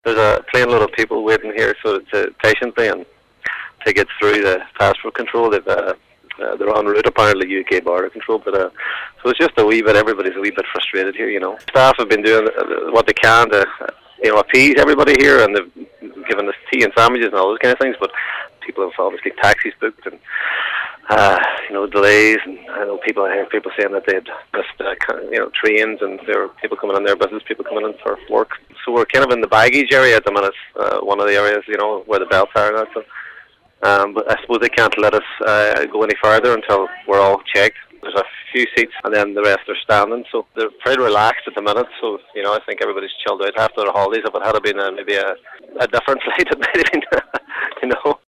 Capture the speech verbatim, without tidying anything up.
There's a plain load of people waiting here, so it's uh, patiently and to get through the passport control. They've uh, uh, they're en route apparently U K border control, but uh, so it's just a wee bit. Everybody's a wee bit frustrated here, you know. Staff have been doing uh, what they can to uh, you know appease everybody here, and they've given us tea and sandwiches and all those kind of things. But people have obviously taxis booked and. Uh, you know, delays, and I know people. I hear people saying that they'd missed, uh, you know, trains, and there were people coming in there, business people coming in for work. So we're kind of in the baggage area at the minute. Uh, one of the areas, you know, where the belts are and that. So, um, but I suppose they can't let us uh, go any further until we're all checked. There's a few seats, and then the rest are standing. So they're pretty relaxed at the minute. So you know, I think everybody's chilled out after the holidays. If it had been a, maybe a, a different flight, it might have been, you know.